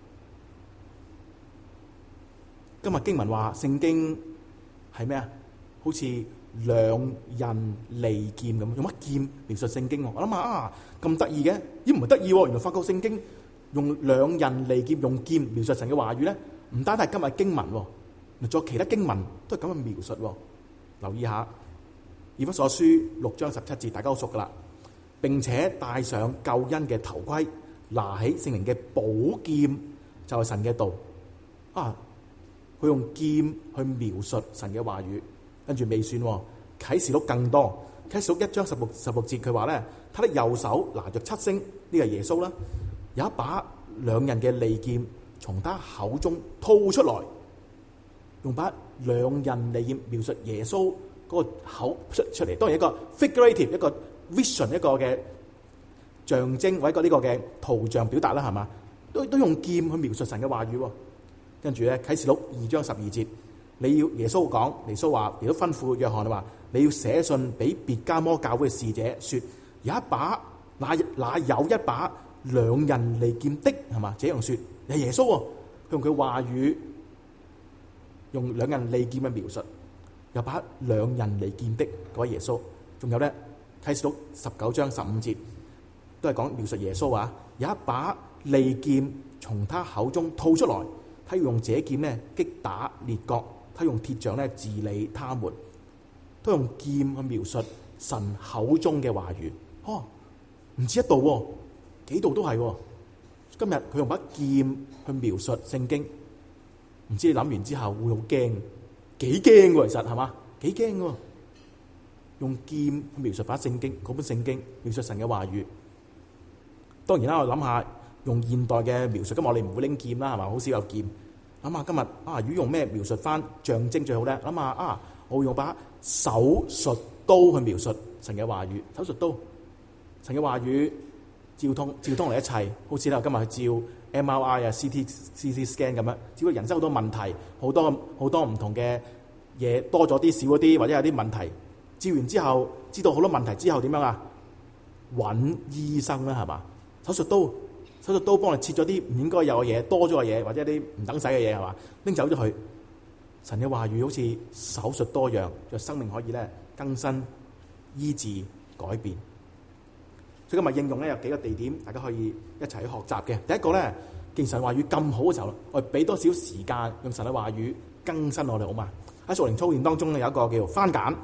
今日經文話聖經係咩啊？好似兩刃利劍咁，用乜劍描述聖經？我諗下啊，咁得意嘅，咦唔係得意喎？原來發覺聖經用兩刃利劍，用劍描述神嘅話語咧，唔單係今日經文喎，仲有其他經文都係咁嘅描述喎。留意下，以弗所書六章十七節，大家好熟噶啦。並且戴上救恩嘅頭盔，拿起聖靈嘅寶劍，就係神嘅道。啊，佢用劍去描述神嘅話語。跟住未算喎，啟示錄更多。啟示錄一章十六十六節，佢話咧，他的右手拿着七星，呢個係耶穌啦，有一把兩刃嘅利劍從他口中吐出來，用把兩刃利劍描述耶穌嗰個口出出嚟，當然一個 figurative 一個 vision 一個嘅象徵或者一個呢個嘅圖像表達啦，係嘛？都都用劍去描述神嘅話語。跟住咧，啟示錄二章十二節。你要耶穌講，耶穌話，耶穌吩咐約翰話，你要寫信俾別迦摩教會嘅使者，說有一把，那那有一把兩刃利劍的，係嘛？這樣說，係耶穌喎，用佢話語，用兩刃利劍嘅描述，有把兩刃利劍的嗰位耶穌。仲有咧，啟示錄十九章十五節，都係講描述耶穌話，有一把利劍從他口中吐出來，他要用這劍咧擊打列國。他用鐵杖咧治理他們，都用劍去描述神口中嘅話語。哦，唔止一度喎，幾度都係喎。今日佢用把劍去描述聖經，唔知你諗完之後會好驚，幾驚喎？其實係嘛？幾驚喎？用劍去描述把聖經，嗰本聖經描述神嘅話語。當然啦，我諗下用現代嘅描述，咁我哋唔會拎劍啦，係嘛？好少有劍。諗下今日啊，如果用咩描述翻象徵最好咧？諗下啊，我會用把手術刀去描述神嘅話語。手術刀，神嘅話語照通照通嚟一切，好似咧今日去照 M R I 啊、C T C T scan 咁樣，照到人生好多問題，好多好多唔同嘅嘢，多咗啲少咗啲，或者有啲問題。照完之後，知道好多問題之後點樣啊？揾醫生啦，係嘛？手術刀。手術刀幫你切咗啲唔應該有嘅嘢，多咗嘅嘢，或者啲唔等使嘅嘢，係嘛？拎走咗佢。神嘅話語好似手術多樣，就生命可以咧更新、醫治、改變。所以今日應用咧有幾個地點，大家可以一齊去學習嘅。第一個咧，既然神話語咁好嘅時候，我哋俾多少時間用神嘅話語更新我哋好嘛？喺屬靈操練當中咧有一個叫翻簡，係嘛？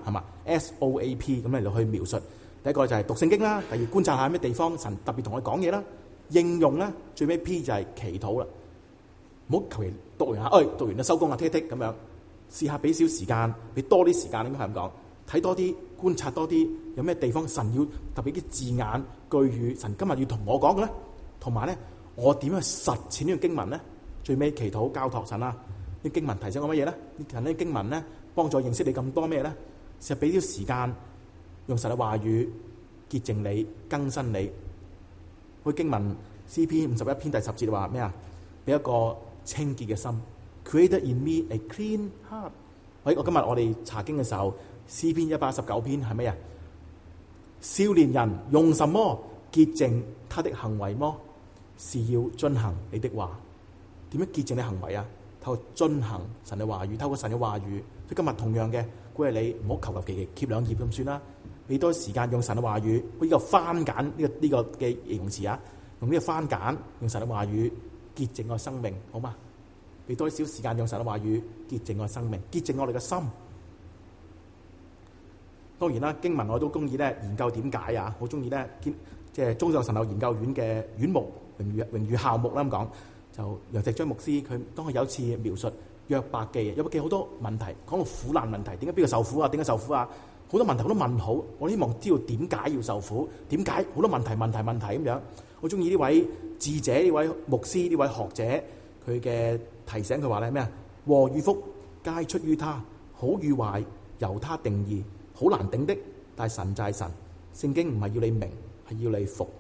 S O A P 咁嚟到去描述。第一個就係讀聖經啦，第二觀察下咩地方神特別同我講嘢啦，應用啦，最尾 P 就係祈禱啦。唔好求其讀完下，哎讀完就收工啊，剔剔咁樣。試下俾少時間，俾多啲時間，應該係咁講，睇多啲，觀察多啲，有咩地方神要特別啲字眼句語，神今日要同我講嘅咧，同埋咧我點樣去實踐呢個經文咧？最尾祈禱交託神啦。啲經文提醒我乜嘢咧？呢近啲經文咧幫助認識你咁多咩咧？試下俾啲時間。用神嘅話語潔淨你、更新你。嗰經文詩篇五十一篇第十節話咩啊？俾一個清潔嘅心 ，Create in me a clean heart。喂，我今日我哋查經嘅時候，詩篇一百一十九篇係咩啊？少年人用什麼潔淨他的行為麼？是要遵行你的話。點樣潔淨你行為啊？透過遵行神嘅話語，透過神嘅話語。所以今日同樣嘅，鼓勵你唔好求求其其 keep 兩頁咁算啦。俾多時間用神嘅話語，呢個翻簡呢、這個呢、這個嘅形容詞啊，用呢個翻簡用神嘅話語潔淨我生命，好嘛？俾多少時間用神嘅話語潔淨我生命，潔淨我哋嘅心。當然啦，經文我都中意咧研究點解啊，好中意咧兼即係中上神學研究院嘅院牧榮譽榮譽校牧啦咁講，就楊石章牧師佢當佢有一次描述約伯記，約伯記好多問題，講到苦難問題，點解邊個受苦啊？點解受苦啊？好多問題，好多問號，我希望知道點解要受苦，點解好多問題、問題、問題咁樣。我中意呢位智者、呢位牧師、呢位學者，佢嘅提醒佢話咧咩啊？禍與福皆出於他，好與壞由他定義，好難頂的。但係神就係神，聖經唔係要你明，係要你服。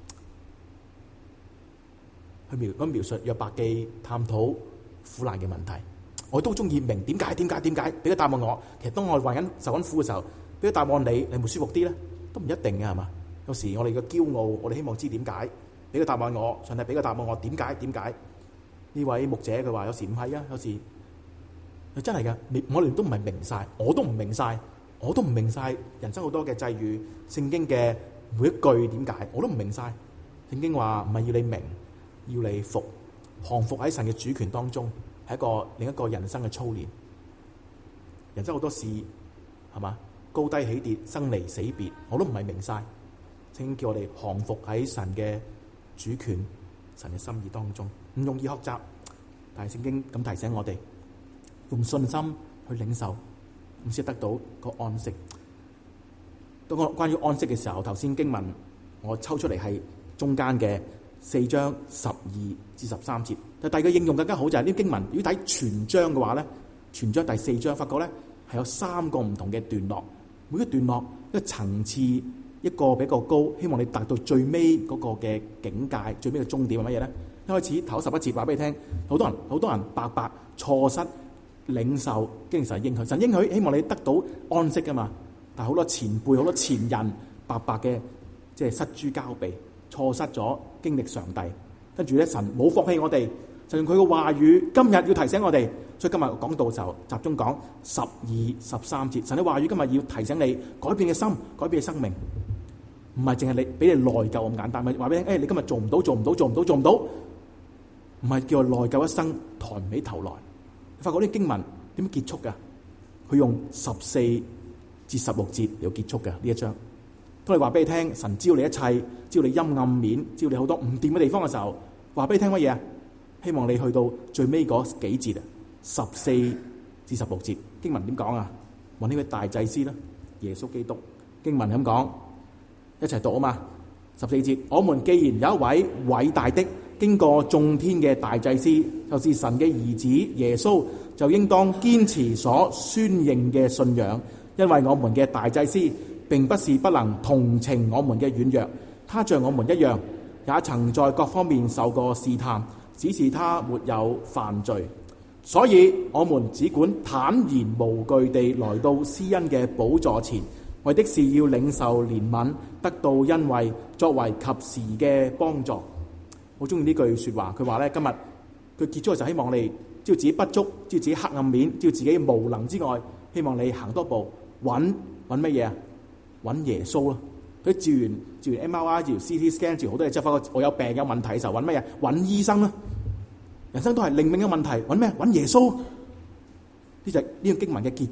去描咁描述約伯記，探討苦難嘅問題，我都中意明點解？點解？點解？俾個答案我。其實當我患緊受緊苦嘅時候，俾個答案你，你會舒服啲咧？都唔一定嘅係嘛？有時我哋嘅驕傲，我哋希望知點解，俾個答案我，上帝俾個答案我，點解？點解？呢位牧者佢話：有時唔係啊，有時真係㗎。我哋都唔係明晒，我都唔明晒，我都唔明晒人生好多嘅際遇，聖經嘅每一句點解，我都唔明晒。聖經話唔係要你明，要你服，降服喺神嘅主權當中，係一個另一個人生嘅操練。人生好多事係嘛？高低起跌，生離死別，我都唔係明晒。聖經叫我哋降服喺神嘅主權、神嘅心意當中，唔容易學習，但係聖經咁提醒我哋，用信心去領受，咁先得到個安息。當我關於安息嘅時候，頭先經文我抽出嚟係中間嘅四章十二至十三節，但第二個應用更加好就係呢啲經文，如果睇全章嘅話咧，全章第四章發覺咧係有三個唔同嘅段落，每個段落一個層次一個比較高，希望你達到最尾嗰個嘅境界，最尾嘅終點係乜嘢咧？一開始頭十一節話俾你聽，好多人好多人白白錯失領受經神應許，神應許希望你得到安息噶嘛，但係好多前輩好多前人白白嘅即係失諸交臂，錯失咗經歷上帝。跟住咧，神冇放棄我哋，就用佢嘅話語今日要提醒我哋。所以今日講道就集中講十二十三節，神嘅話語今日要提醒你改變嘅心，改變嘅生命，唔係淨係你俾你內疚咁簡單，咪話俾你聽，誒、哎、你今日做唔到，做唔到，做唔到，做唔到，唔係叫內疚一生，抬唔起頭來。你發覺呢經文點樣結束㗎？佢用十四至十六節嚟結束㗎呢一章。當你話俾你聽，神知道你一切，知道你陰暗面，知道你好多唔掂嘅地方嘅時候，話俾你聽乜嘢啊？希望你去到最尾嗰幾節啊，十四至十六節經文點講啊？揾呢位大祭司啦，耶穌基督。經文咁講，一齊讀啊嘛。十四節，我們既然有一位偉大的經過眾天嘅大祭司，就是神嘅兒子耶穌，就應當堅持所宣認嘅信仰，因為我們嘅大祭司並不是不能同情我們嘅軟弱，他像我們一樣，也曾在各方面受過試探，只是他沒有犯罪。所以我們只管坦然無懼地來到施恩嘅寶座前，為的是要領受憐憫，得到恩惠，作為及時嘅幫助。好中意呢句說話，佢話咧今日佢結束嘅時候，希望你知道自己不足，知道自己黑暗面，知道自己無能之外，希望你行多步，揾揾乜嘢啊？揾耶穌咯。佢照完照完 M R I， 照完 C T scan， 照好多嘢之後，發覺我有病有問題嘅時候，揾乜嘢？揾醫生啦。人生都係靈命嘅問題，揾咩？揾耶穌。呢就係呢個經文嘅結束，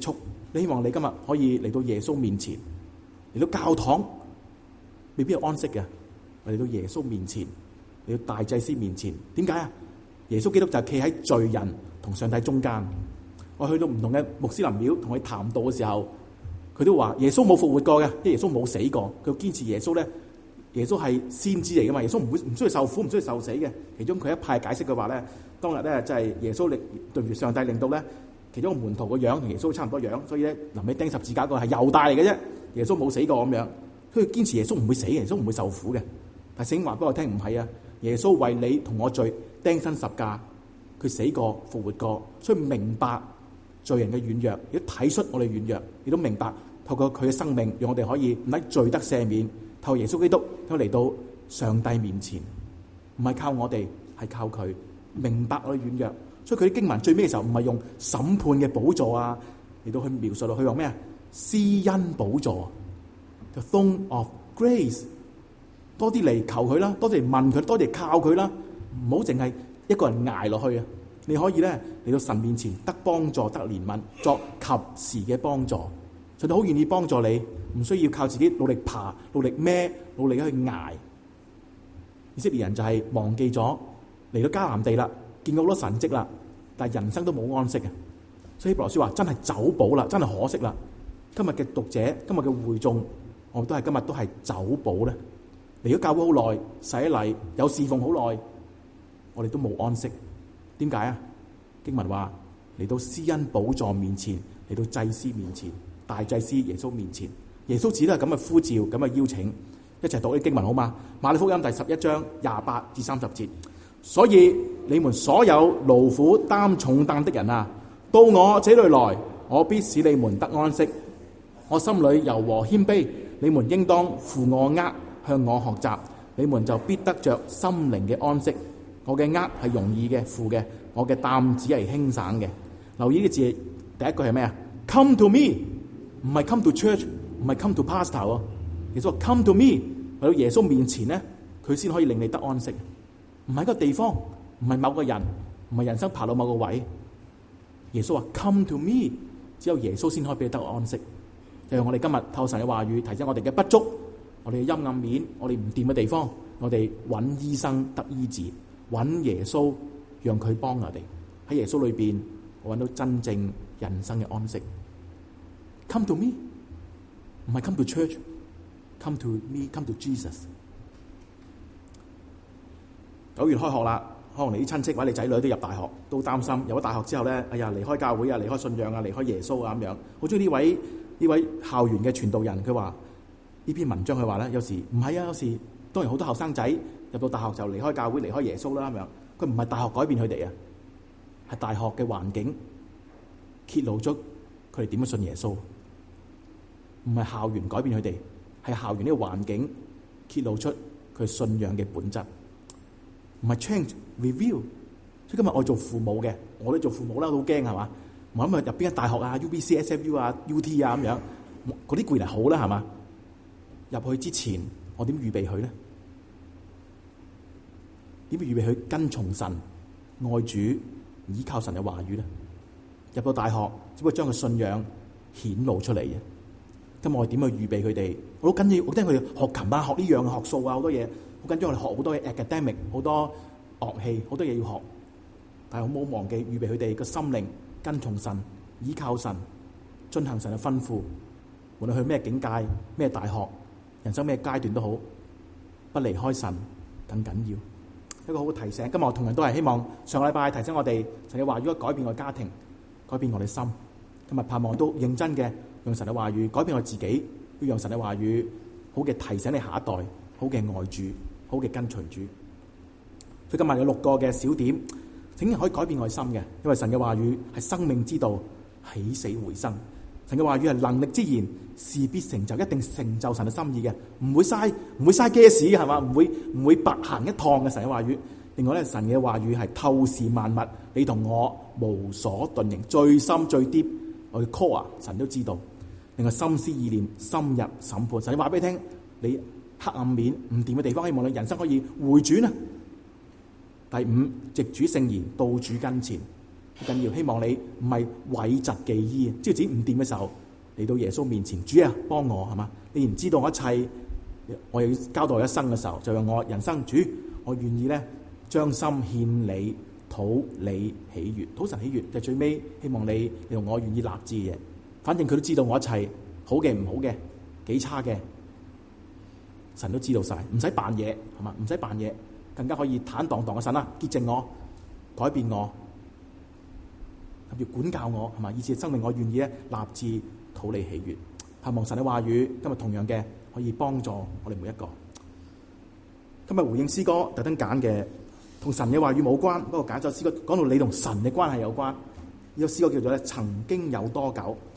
你希望你今日可以嚟到耶穌面前，嚟到教堂，未必有安息嘅。嚟到耶穌面前，嚟到大祭司面前，點解啊？耶穌基督就係企喺罪人同上帝中間。我去到唔同嘅穆斯林廟同佢談道嘅時候，佢都話耶穌冇復活過嘅，因為耶穌冇死過。佢堅持耶穌咧，耶穌係先知嚟噶嘛，耶穌唔會唔需要受苦，唔需要受死嘅。其中佢一派解釋嘅話咧，當日咧就係耶穌令對住上帝令到咧，其中個門徒個樣同耶穌差唔多樣，所以咧臨尾釘十字架個係猶大嚟嘅啫。耶穌冇死過咁樣，所以堅持耶穌唔會死，耶穌唔會受苦嘅。但聖經話俾我聽唔係啊，耶穌為你同我罪釘身十架，佢死過復活過，所以明白罪人嘅軟弱，亦都體恤我哋軟弱，亦都明白透過佢嘅生命，讓我哋可以唔喺罪得赦免，透過耶穌基督都嚟到上帝面前，唔係靠我哋，係靠佢明白我哋軟弱。所以佢啲經文最尾嘅時候唔係用審判嘅寶座啊嚟到去描述到，佢用咩啊？施恩寶座 ，the throne of grace。多啲嚟求佢啦，多啲嚟問佢，多啲嚟靠佢啦，唔好淨係一個人捱落去啊！你可以咧嚟到神面前得幫助、得憐憫，作及時嘅幫助。神都好願意幫助你，唔需要靠自己努力爬、努力孭、努力去捱。以色列人就係忘記咗嚟到迦南地啦，見到好多神蹟啦，但係人生都冇安息啊！所以希伯來書話真係走寶啦，真係可惜啦！今日嘅讀者、今日嘅會眾，我都係今日都係走寶咧。嚟咗教會好耐，洗禮有侍奉好耐，我哋都冇安息。點解啊？經文話嚟到施恩寶座面前，嚟到祭司面前，大祭司耶穌面前，耶穌只都係咁嘅呼召，咁嘅邀請，一齊讀啲經文好嗎？馬利福音第十一章廿八至三十節。所以你們所有勞苦擔重擔的人啊，到我這裏來，我必使你們得安息。我心裏柔和謙卑，你們應當負我軛，向我學習，你們就必得着心靈嘅安息。我嘅軛係容易嘅負嘅，我嘅擔子係輕省嘅。留意呢個字，第一句係咩啊 ？Come to me， 唔係 come to church， 唔係 come to pastor 喎。耶穌話 come to me， 去到耶穌面前咧，佢先可以令你得安息。唔係一個地方，唔係某個人，唔係人生爬到某個位。耶穌話 come to me， 只有耶穌先可以俾你得安息。就係我哋今日透神嘅話語提醒我哋嘅不足。我哋嘅陰暗面，我哋唔掂嘅地方，我哋揾醫生得醫治，揾耶穌讓佢幫我哋喺耶穌裏邊，我揾到真正人生嘅安息。Come to me， 唔係 come to church，come to me，come to Jesus。九月開學啦，可能你啲親戚或者你仔女都入大學，都擔心入咗大學之後咧，哎呀離開教會啊，離開信仰啊，離開耶穌啊咁樣。好中意呢位呢位校園嘅傳道人，佢話。呢篇文章佢話咧，有時唔係啊，有時當然好多後生仔入到大學就離開教會、離開耶穌啦咁樣。佢唔係大學改變佢哋啊，係大學嘅環境揭露咗佢哋點樣信耶穌。唔係校園改變佢哋，係校園呢個環境揭露出佢信仰嘅本質。唔係 change review。所以今日我做父母嘅，我都做父母啦，好驚係嘛？我諗啊入邊間大學啊 ，U B C、S F U 啊、U T 啊咁樣，嗰啲固然係好啦，係嘛？入去之前，我點預備佢咧？點預備佢跟從神、愛主、依靠神嘅話語咧？入到大學，只不過將佢信仰顯露出嚟嘅。咁我點去預備佢哋？我好緊要，我聽佢哋學琴啊、學呢樣、學數啊，好多嘢。好緊張，我哋學好多嘢 academic， 好多樂器，好多嘢要學。但係我冇忘記預備佢哋個心靈跟從神、依靠神、遵行神嘅吩咐。無論去咩境界、咩大學。人生咩階段都好，不離開神更緊要。一個好嘅提醒。今日我同樣都係希望上個禮拜提醒我哋，神嘅話語改變我家庭，改變我哋心。今日盼望都認真嘅用神嘅話語改變我自己，要用神嘅話語好嘅提醒你下一代，好嘅愛主，好嘅跟隨主。所以今日有六個嘅小點，竟然可以改變我哋心嘅，因為神嘅話語係生命之道，起死回生。神嘅話語係能力之言，事必成就，一定成就神嘅心意嘅，唔會嘥，唔會嘥 gas 係嘛，唔會唔會白行一趟嘅神嘅話語。另外咧，神嘅話語係透視萬物，你同我無所遁形，最深最 deep， 我嘅 core 神都知道。另外心思意念深入審判，神話俾你聽，你黑暗面唔掂嘅地方，希望你人生可以回轉啊。第五，藉主聖言到主跟前。好緊要，希望你唔係諱疾忌醫，即係自己唔掂嘅時候， 嚟到耶穌面前，主啊，幫我係嘛？你然知道我一切，我要交代我一生嘅時候，就讓我人生主，我願意咧將心獻你，討你喜悅，討神喜悅。就最尾希望你你同我願意立志嘅嘢，反正佢都知道我一切好嘅唔好嘅幾差嘅，神都知道晒，唔使扮嘢係嘛？唔使扮嘢，更加可以坦蕩蕩嘅神啦，潔淨我，改變我，甚至管教我係嘛？以致生命我願意咧立志討你喜悅。盼望神嘅話語今日同樣嘅可以幫助我哋每一個。今日回應詩歌特登揀嘅同神嘅話語冇關，不過揀咗詩歌講到你同神嘅關係有關。呢個詩歌叫做咧曾經有多久。